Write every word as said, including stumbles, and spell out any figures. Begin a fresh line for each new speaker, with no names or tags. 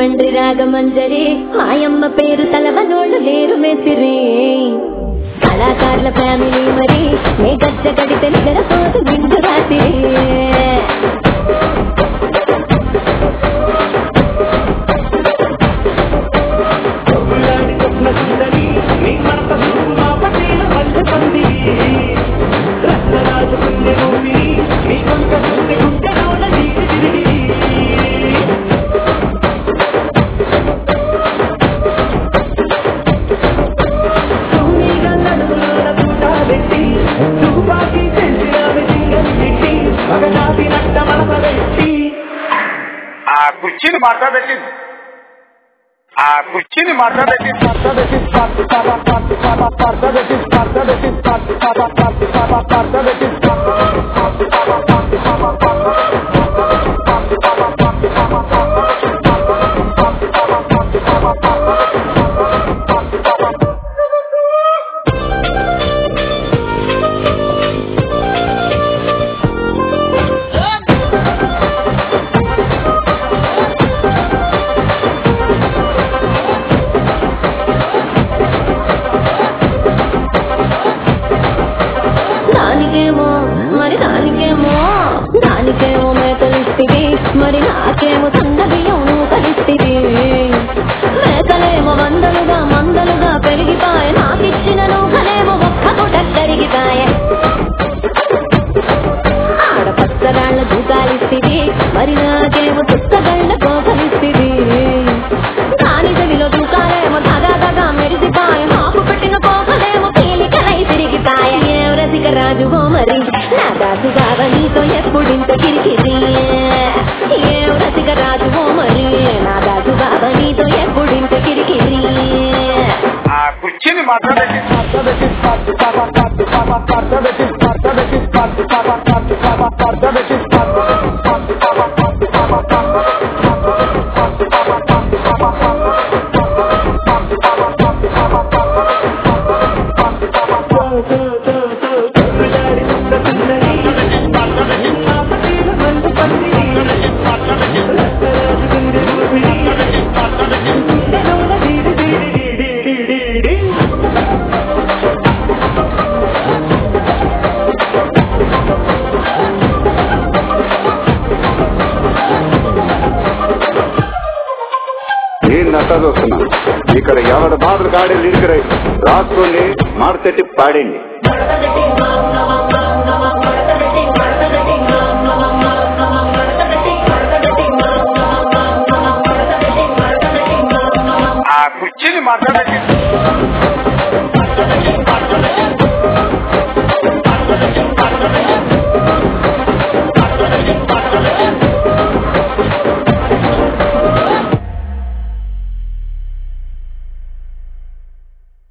తండ్రి రాగమంజరి మాయమ్మ పేరు తలవనోళ్ళు లేరు మెసిరి కళాకారుల ఫ్యామిలీ మరి నే గజ్జ గడితే నిద్రపోతు నిండు రాత్రి
ఆ కుర్చీని మాట్లాడబెట్టింది ఆ కుర్చీని మాట్లాడబెట్టింది
మరి దానికేమో దానికేమో మేకలిస్తివి మరి నాకేమో సన్న బియ్యం కలిస్తివి మేకలేమో వందలుగా మందలుగా పెరిగిపాయ నాకిచ్చిన నూకలేమో ఒక్క పూట కరిగిపాయ ఆడ పచ్చగాళ్ళ దూకాలిస్తివి మరి నాకేమో చుక్కగళ్ళ కోకలిస్తివి దాని చెవిలో దూకాలేమో దగా దగా మెరిసిపాయ మాకు పెట్టిన కోకలేమో పీలికలై తిరిగిపాయ ఏం రసిక రాజుగో మరి నా దాసు బావ నీతో ఎప్పుడింత కిరికిరి ఏం రసిక రాజుగో మరి నా దాసు బావ నీతో ఎప్పుడింత కిరికిరి
ఆ కుర్చీని మాట్లాడబెట్టింది
నేను నచ్చదొస్తున్నా ఇక్కడ ఎవరి బాధలు కాడే లిరిక్ రైట్ రాసుకోండి మాడతెట్టి పాడండి
ఆ కుర్చీని మాట్లాడబెట్టింది